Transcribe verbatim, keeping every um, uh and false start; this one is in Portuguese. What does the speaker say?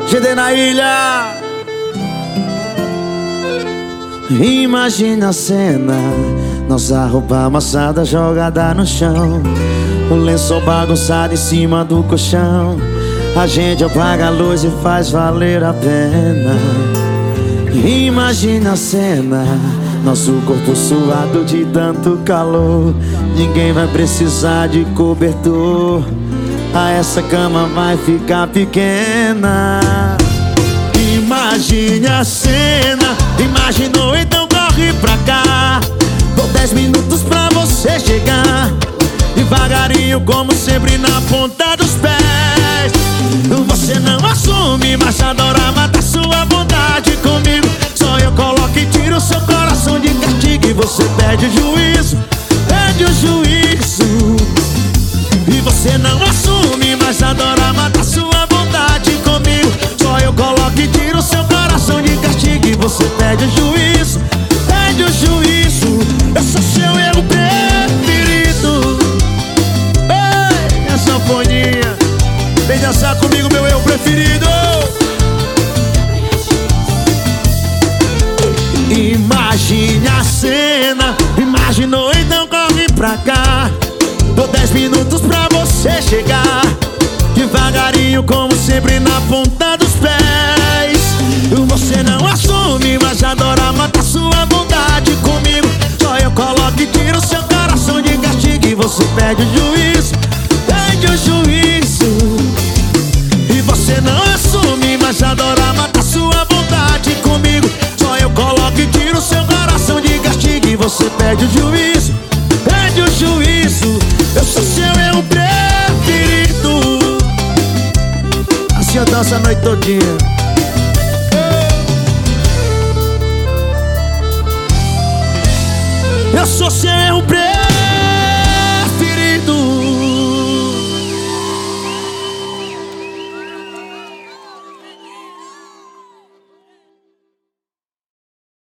G D na ilha. Imagina a cena, nossa roupa amassada jogada no chão, o lençol bagunçado em cima do colchão. A gente apaga a luz e faz valer a pena. Imagina a cena, nosso corpo suado de tanto calor. Ninguém vai precisar de cobertor, a essa cama vai ficar pequena. Imagine a cena, imaginou, então corre pra cá. Dou dez minutos pra você chegar, devagarinho como sempre na ponta dos pés. Você não assume, mas adora matar sua vontade comigo. Só eu coloco e tiro o seu coração de castigo. E você perde o juízo, perde o juízo. E você não assume, mas adora matar sua vontade comigo. Só eu coloco e tiro o seu coração de castigo. E você perde o juízo, perde o juízo. Eu sou seu erro preferido. Ei, a sanfoninha, vem dançar comigo, meu eu preferido. Imagine a cena, imaginou, então corre pra cá. Dou dez minutos pra você chegar, devagarinho como sempre na ponta dos pés. Você não assume, mas adora matar sua vontade comigo. Só eu coloco e tiro o seu coração de castigo. E você perde o juízo, perde o juízo. E você não assume, mas adora matar sua vontade comigo. Só eu coloco e tiro o seu coração de castigo. E você perde o juízo, perde o juízo. Eu sou seu eu preferido. Assim eu danço a noite todinha. Eu sou seu erro preferido.